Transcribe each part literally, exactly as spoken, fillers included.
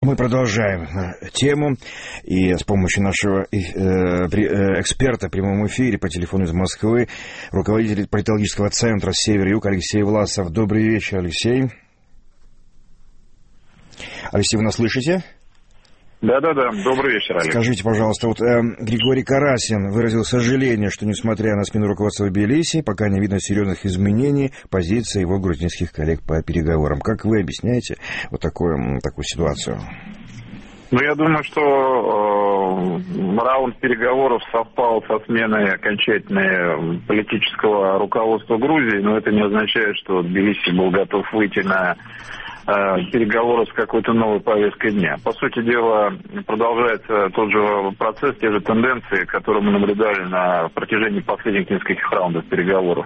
Мы продолжаем тему, и с помощью нашего эксперта в прямом эфире по телефону из Москвы, руководитель политологического центра «Север-Юг» Алексей Власов. Добрый вечер, Алексей. Алексей, вы нас слышите? Да-да-да, добрый вечер, Олег. Скажите, пожалуйста, вот э, Григорий Карасин выразил сожаление, что, несмотря на смену руководства в Тбилиси, пока не видно серьезных изменений позиции его грузинских коллег по переговорам. Как вы объясняете вот такую, такую ситуацию? Ну, я думаю, что э, раунд переговоров совпал со сменой окончательной политического руководства Грузии, но это не означает, что Тбилиси был готов выйти на переговоры с какой-то новой повесткой дня. По сути дела, продолжается тот же процесс, те же тенденции, которые мы наблюдали на протяжении последних нескольких раундов переговоров.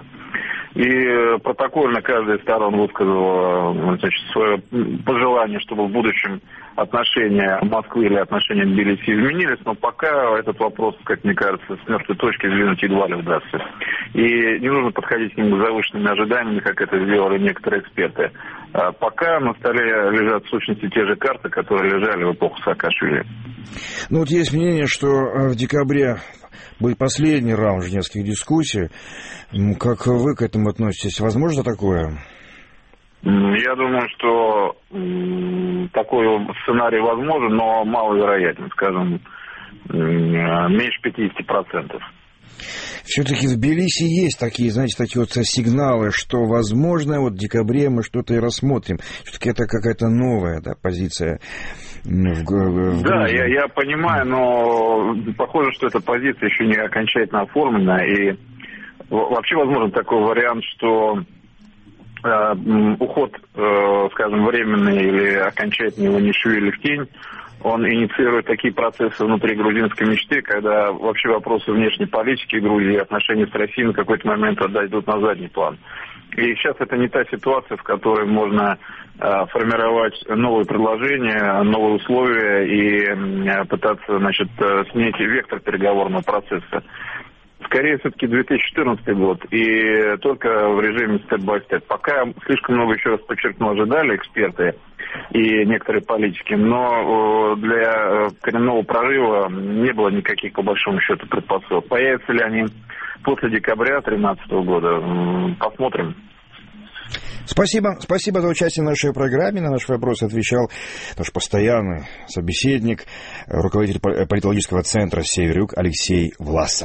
И протокольно каждая из сторон высказала, значит, свое пожелание, чтобы в будущем отношения Москвы или отношения Тбилиси изменились, но пока этот вопрос, как мне кажется, с мертвой точки сдвинуть едва ли удастся. И не нужно подходить к ним с завышенными ожиданиями, как это сделали некоторые эксперты. А пока на столе лежат в сущности те же карты, которые лежали в эпоху Саакашвили. Ну вот есть мнение, что в декабре будет последний раунд женевских дискуссий. Как вы к этому относитесь? Возможно такое? Я думаю, что такой сценарий возможен, но маловероятен, скажем, меньше пятьдесят процентов. Все-таки в Тбилиси есть такие, знаете, такие вот сигналы, что, возможно, вот в декабре мы что-то и рассмотрим. Все-таки это какая-то новая, да, позиция в, в Да, я, я понимаю, но похоже, что эта позиция еще не окончательно оформлена. И вообще возможен такой вариант, что э, уход, э, скажем, временный или окончательный Иванишвили в тень, он инициирует такие процессы внутри грузинской мечты, когда вообще вопросы внешней политики Грузии и отношения с Россией на какой-то момент отойдут на задний план. И сейчас это не та ситуация, в которой можно э, формировать новые предложения, новые условия и э, пытаться, значит, снять вектор переговорного процесса. Скорее, все-таки две тысячи четырнадцатый год, и только в режиме степ-бай-степ. Пока слишком много, еще раз подчеркну, ожидали эксперты и некоторые политики, но для коренного прорыва не было никаких, по большому счету, предпосылок. Появятся ли они после декабря две тысячи тринадцатого года? Посмотрим. Спасибо. Спасибо за участие в нашей программе. На наш вопрос отвечал наш постоянный собеседник, руководитель политологического центра «Север-Юг» Алексей Власов.